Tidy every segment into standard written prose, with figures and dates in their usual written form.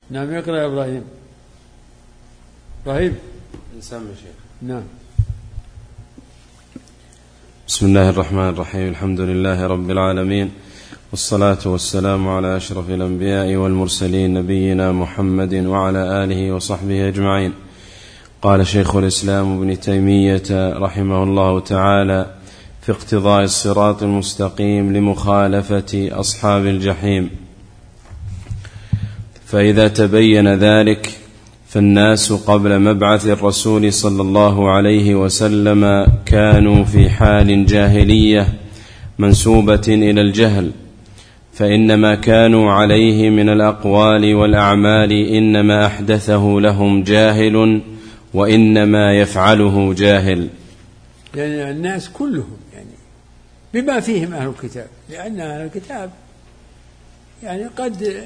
نعم يقرأ يا إبراهيم. إبراهيم نسمي شيخ. نعم. بسم الله الرحمن الرحيم. الحمد لله رب العالمين، والصلاة والسلام على أشرف الأنبياء والمرسلين نبينا محمد وعلى آله وصحبه أجمعين. قال شيخ الإسلام ابن تيمية رحمه الله تعالى في اقتضاء الصراط المستقيم لمخالفة أصحاب الجحيم: فإذا تبين ذلك فالناس قبل مبعث الرسول صلى الله عليه وسلم كانوا في حال جاهلية منسوبة إلى الجهل، فإنما كانوا عليه من الأقوال والأعمال إنما أحدثه لهم جاهل، وإنما يفعله جاهل. يعني الناس كلهم يعني بما فيهم أهل الكتاب، لأن أهل الكتاب يعني قد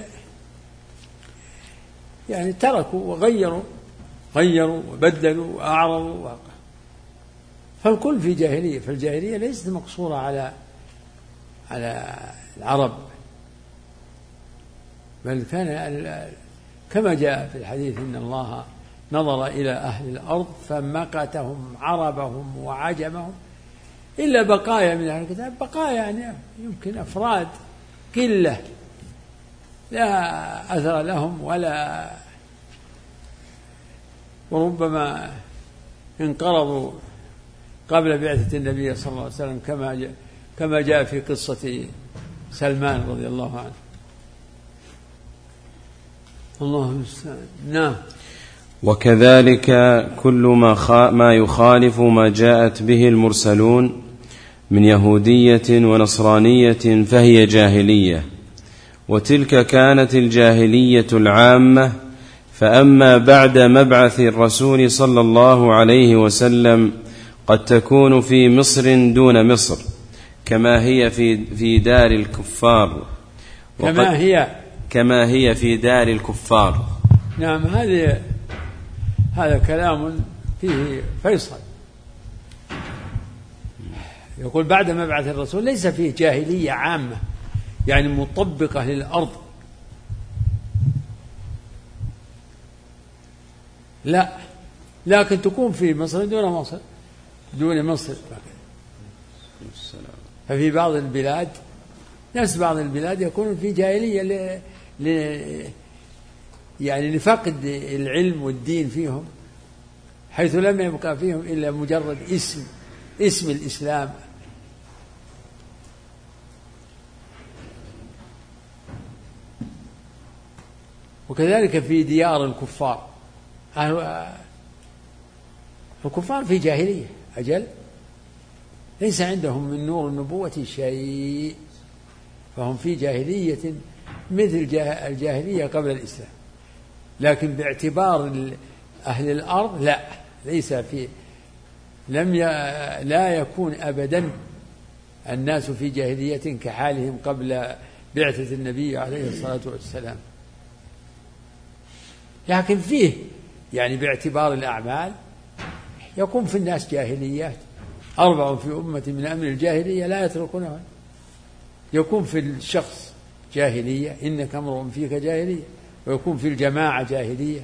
يعني تركوا وغيروا وبدلوا وأعرضوا فالكل في جاهلية. فالجاهلية ليست مقصورة على العرب، بل كان كما جاء في الحديث إن الله نظر إلى أهل الأرض فمقتهم عربهم وعجمهم إلا بقايا من أهل الكتاب، بقايا يعني يمكن أفراد قلة لا أثر لهم وربما انقرضوا قبل بعثة النبي صلى الله عليه وسلم كما جاء في قصة سلمان رضي الله عنه. الله المستعان. نعم. وكذلك كل ما يخالف ما جاءت به المرسلون من يهودية ونصرانية فهي جاهلية، وتلك كانت الجاهلية العامة. فأما بعد مبعث الرسول صلى الله عليه وسلم قد تكون في مصر دون مصر، كما هي في دار الكفار، كما هي في دار الكفار. نعم. هذا كلام فيه فيصل. يقول بعد مبعث الرسول ليس فيه جاهلية عامة يعني مطبقة للأرض، لا، لكن تكون في مصر دون مصر. ففي بعض البلاد ناس بعض البلاد يكون في جاهلية يعني لفقد العلم والدين فيهم، حيث لم يبقى فيهم إلا مجرد اسم الإسلام. وكذلك في ديار الكفار، الكفار في جاهلية أجل، ليس عندهم من نور النبوة شيء، فهم في جاهلية مثل الجاهلية قبل الإسلام. لكن باعتبار أهل الأرض لا، ليس في لا يكون أبدا الناس في جاهلية كحالهم قبل بعثة النبي عليه الصلاة والسلام. لكن فيه يعني باعتبار الأعمال يكون في الناس جاهليات. 4 في أمة من أمر الجاهلية لا يتركونها. يكون في الشخص جاهلية، إنك امرؤ فيك جاهلية، ويكون في الجماعة جاهلية،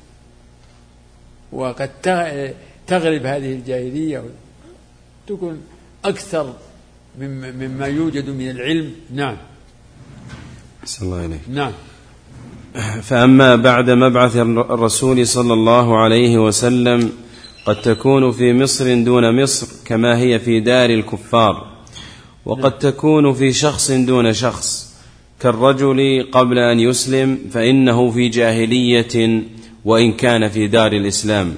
وقد تغلب هذه الجاهلية تكون أكثر مما يوجد من العلم. نعم. أحسن الله إليك. نعم. فأما بعد مبعث الرسول صلى الله عليه وسلم قد تكون في مصر دون مصر، كما هي في دار الكفار، وقد تكون في شخص دون شخص، كالرجل قبل أن يسلم فإنه في جاهلية وإن كان في دار الإسلام.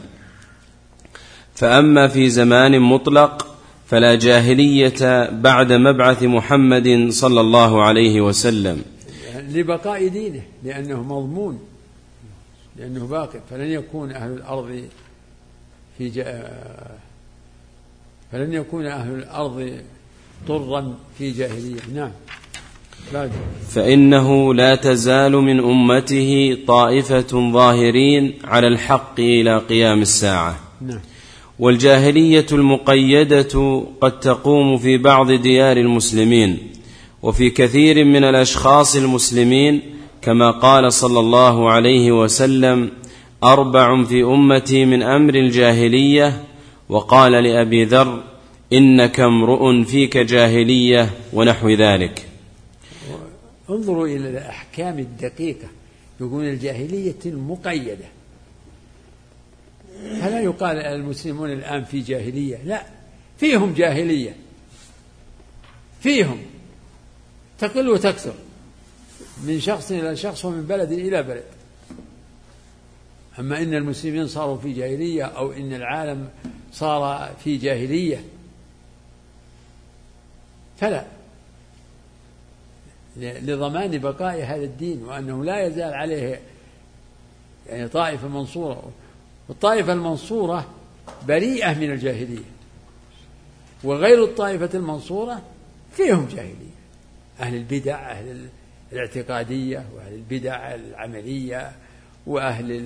فأما في زمان مطلق فلا جاهلية بعد مبعث محمد صلى الله عليه وسلم، لبقاء دينه، لأنه مضمون، لأنه باقي. فلن يكون أهل الأرض طرا في جاهلية. نعم. فإنه لا تزال من أمته طائفة ظاهرين على الحق إلى قيام الساعة. نعم. والجاهلية المقيدة قد تقوم في بعض ديار المسلمين وفي كثير من الأشخاص المسلمين كما قال صلى الله عليه وسلم: 4 في أمتي من أمر الجاهلية. وقال لأبي ذر: إنك امرؤ فيك جاهلية، ونحو ذلك. انظروا إلى الأحكام الدقيقة، يقول الجاهلية المقيدة، فلا يقال المسلمون الآن في جاهلية، لا، فيهم جاهلية، فيهم تقل وتكثر من شخص إلى شخص ومن بلد إلى بلد. أما إن المسلمين صاروا في جاهلية أو إن العالم صار في جاهلية فلا، لضمان بقاء هذا الدين وأنه لا يزال عليه يعني طائفة منصورة، والطائفة المنصورة بريئة من الجاهلية، وغير الطائفة المنصورة فيهم جاهلية، أهل البدع، أهل الاعتقادية، وأهل البدع العملية، وأهل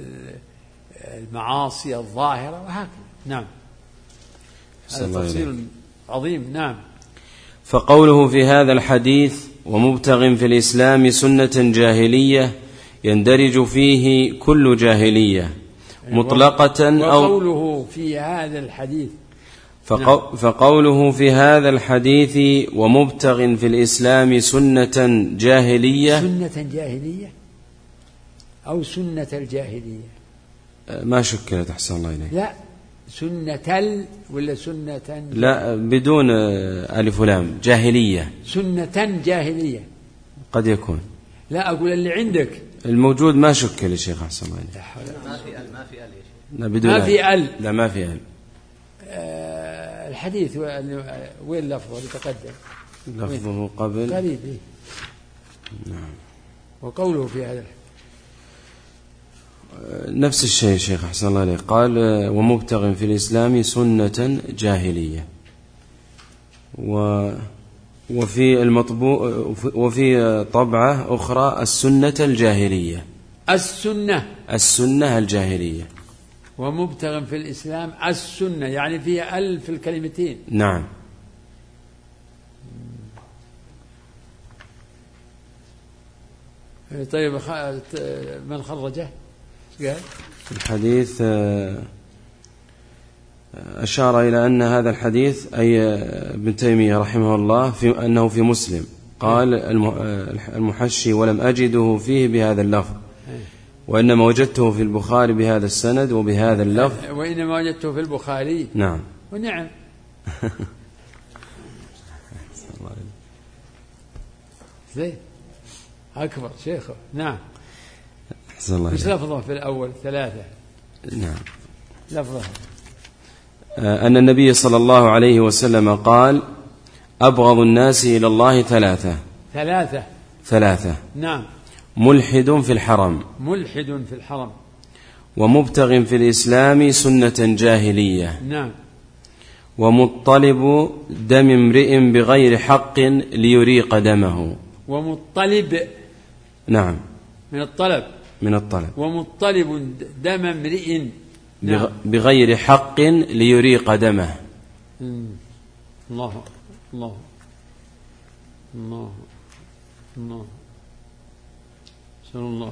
المعاصي الظاهرة، وهكذا. نعم، هذا تفصيل عظيم. نعم. فقوله في هذا الحديث: ومبتغ في الإسلام سنة جاهلية، يندرج فيه كل جاهلية مطلقة، أو وقوله في هذا الحديث فقوله في هذا الحديث: ومبتغ في الإسلام سنة جاهلية، سنة جاهلية أو سنة الجاهلية، ما شكلت، أحسن الله إليك. لا، سنة ولا سنة؟ لا، بدون ألف ولام، جاهلية، سنة جاهلية قد يكون. لا، أقول اللي عندك الموجود ما شكل يا شيخ، أحسن الله إليك. ما في ال يا شيخ. لا، بدون ما في ال. لا، ما في ال. الحديث وين لفظه يتقدم؟ لفظه قبل قريب. نعم. وقوله في هذا نفس الشيء شيخ، أحسن الله عليه. قال: ومبتغ في الإسلام سنة جاهلية. وفي المطبوع وفي طبعة أخرى السنة الجاهلية، السنة الجاهلية. ومبتغ في الإسلام السنة، يعني فيها ال في الكلمتين. نعم. طيب، من خرجه؟ قال الحديث أشار إلى أن هذا الحديث، أي ابن تيمية رحمه الله، أنه في مسلم. قال المحشي: ولم أجده فيه بهذا اللفظ، وإنما وجدته في البخاري بهذا السند وبهذا اللفظ. وإنما وجدته في البخاري. نعم. ونعم. زين، أكبر شيخه. نعم. مش لفظه في الأول 3. نعم. لفظه أن النبي صلى الله عليه وسلم قال: أبغض الناس إلى الله 3. نعم. ملحد في الحرم، ومبتغ في الإسلام سنة جاهلية. نعم. ومطلب دم امرئ بغير حق ليريق دمه. ومطلب. نعم. من الطلب. ومطلب دم امرئ. نعم. بغير حق ليريق دمه. الله الله الله الله. سأل الله.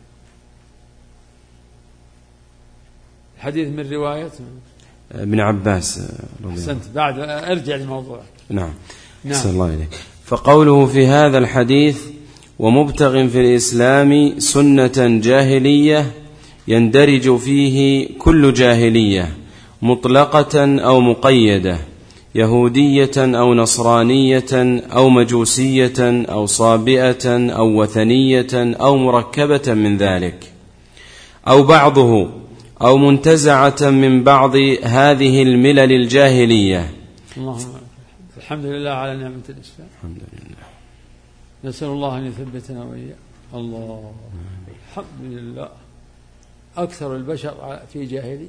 الحديث من رواية ابن عباس. أحسنت، بعد أرجع لموضوع. نعم. سأل الله إليك. فقوله في هذا الحديث: ومبتغ في الإسلام سنة جاهلية، يندرج فيه كل جاهلية مطلقة أو مقيدة، يهودية أو نصرانية أو مجوسية أو صابئة أو وثنية أو مركبة من ذلك، أو بعضه، أو منتزعة من بعض هذه الملل الجاهلية. اللهم الحمد لله على نعمة الإسلام. الحمد لله. نسأل الله أن يثبتنا وإياه. الله. الحمد لله. أكثر البشر في جاهلية.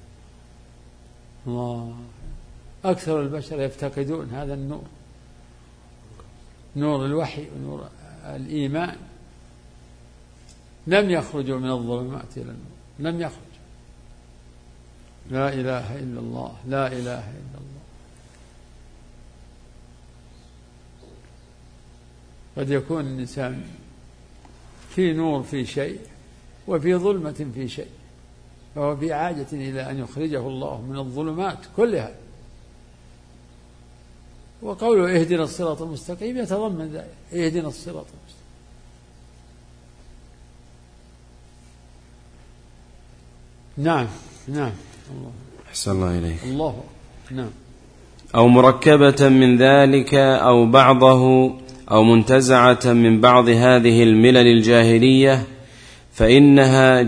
الله. أكثر البشر يفتقدون هذا النور، نور الوحي ونور الإيمان. لم يخرجوا من الظلمات إلى النور، لم يخرجوا. لا إله إلا الله، لا إله إلا الله. قد يكون الإنسان في نور في شيء وفي ظلمة في شيء، فهو في حاجة إلى أن يخرجه الله من الظلمات كلها. وقوله اهدنا الصراط المستقيم يتضمن ذلك، اهدنا الصراط المستقيم. نعم نعم. الله أحسن الله إليك. الله نعم. أو مركبة من ذلك أو بعضه أو منتزعة من بعض هذه الملل الجاهلية فإنها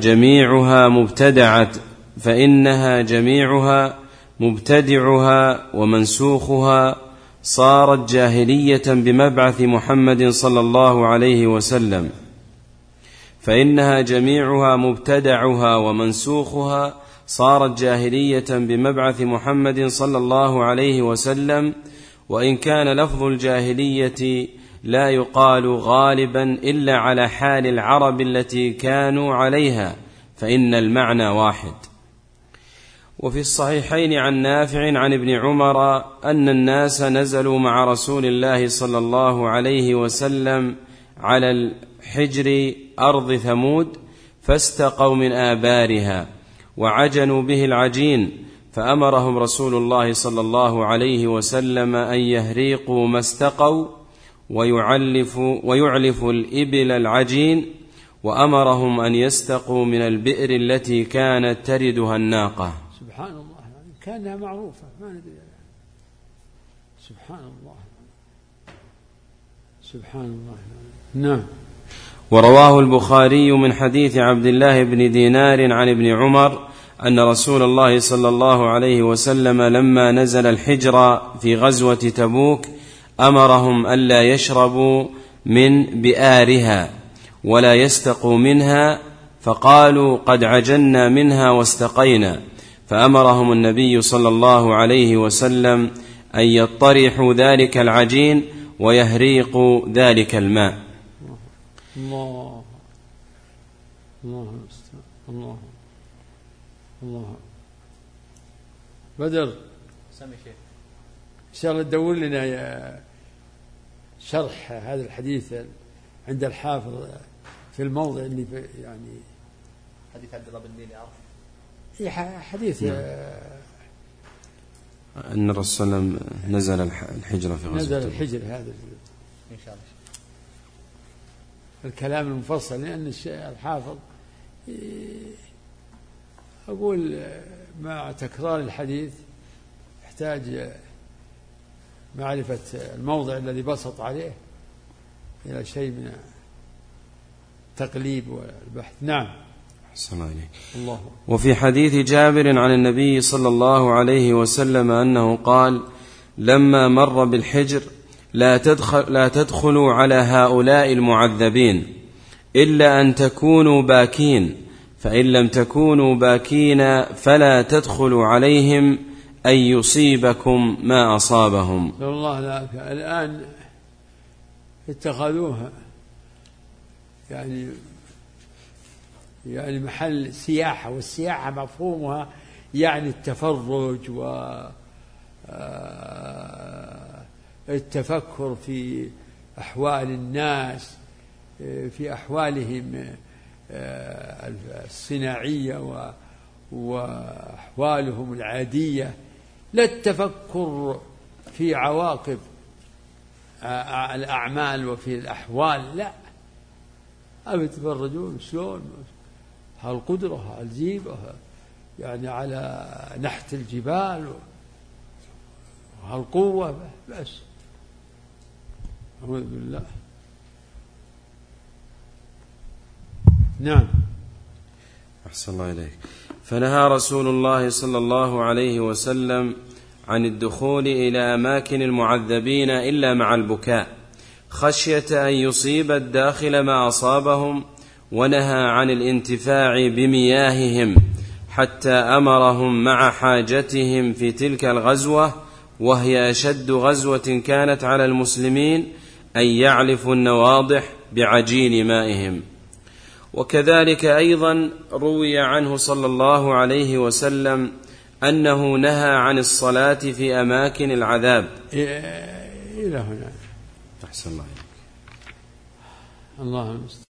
جميعها مبتدعها ومنسوخها صارت جاهلية بمبعث محمد صلى الله عليه وسلم. فإنها جميعها مبتدعها ومنسوخها صارت جاهلية بمبعث محمد صلى الله عليه وسلم، وإن كان لفظ الجاهلية لا يقال غالبا إلا على حال العرب التي كانوا عليها، فإن المعنى واحد. وفي الصحيحين عن نافع عن ابن عمر أن الناس نزلوا مع رسول الله صلى الله عليه وسلم على الحجر أرض ثمود فاستقوا من آبارها وعجنوا به العجين، فأمرهم رسول الله صلى الله عليه وسلم أن يهريقوا ما استقوا ويعلفوا الإبل العجين، وأمرهم أن يستقوا من البئر التي كانت تردها الناقة. سبحان الله، كانها معروفة ما ندري. سبحان الله سبحان الله. نعم. ورواه البخاري من حديث عبد الله بن دينار عن ابن عمر أن رسول الله صلى الله عليه وسلم لما نزل الحجر في غزوة تبوك أمرهم ألا يشربوا من بئارها ولا يستقوا منها، فقالوا قد عجلنا منها واستقينا، فأمرهم النبي صلى الله عليه وسلم أن يطرحوا ذلك العجين ويهريقوا ذلك الماء. الله الله الله الله. بدر سمي شيخ إن شاء الله تدور لنا شرح هذا الحديث عند الحافظ في الموضع اللي يعني حديث عبد الله بن دينار، حديث أن الرسول صلى الله عليه وسلم نزل الحجر في غزوة نزل الحجر هذا إن شاء الله الكلام المفصل، لأن الحافظ أقول مع تكرار الحديث يحتاج معرفة الموضع الذي بسط عليه إلى شيء من التقليب والبحث. نعم. الله. وفي حديث جابر عن النبي صلى الله عليه وسلم أنه قال لما مر بالحجر لا تدخلوا على هؤلاء المعذبين إلا أن تكونوا باكين، فإن لم تكونوا باكين فلا تدخلوا عليهم أن يصيبكم ما أصابهم. الله لك الآن اتخذوها يعني محل سياحة، والسياحة مفهومها يعني التفرج والتفكر في أحوال الناس، في أحوالهم الصناعية وأحوالهم العادية، لا التفكر في عواقب الأعمال وفي الأحوال، لا، أبي تفرجون شلون هالقدرة هالجيبة يعني على نحت الجبال وهالقوة، بس أعوذ بالله. نعم. أحسن الله إليك. فنهى رسول الله صلى الله عليه وسلم عن الدخول إلى أماكن المعذبين إلا مع البكاء خشية أن يصيب الداخل ما أصابهم، ونهى عن الانتفاع بمياههم حتى أمرهم مع حاجتهم في تلك الغزوة، وهي أشد غزوة كانت على المسلمين، أن يعلفوا النواضح بعجين مائهم. وكذلك أيضا روي عنه صلى الله عليه وسلم أنه نهى عن الصلاة في أماكن العذاب. إلى هنا. أحسن الله. الله المستعان.